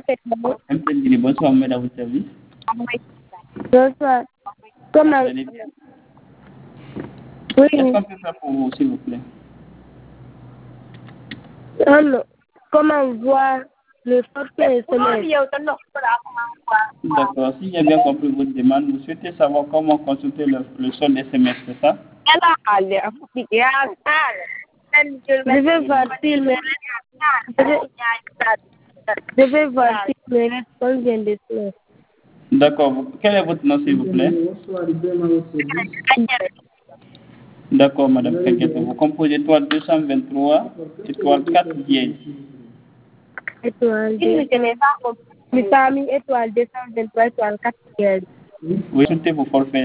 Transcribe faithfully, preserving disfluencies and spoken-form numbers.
Bonsoir, madame, à votre service. Bonsoir. Comment? Vous allez bien? Oui. Qu'est-ce qu'on peut faire pour vous, s'il vous plaît? Hum, Comment voir le forfait S M S? D'accord. Si j'ai bien compris votre demande, vous souhaitez savoir comment consulter le, le solde S M S, c'est ça? Je vais voir s'il me reste. Je vais, je vais voir s'il me reste combien de semaines. D'accord. Vous- Quel est votre nom, s'il vous plaît? D'accord, madame. T'inquiète. Vous composez étoile deux cent vingt-trois, étoile quatre dièse. Étoile deux. Mi famille étoile deux cent vingt-trois, étoile quatre. Vous consultez vos forfaits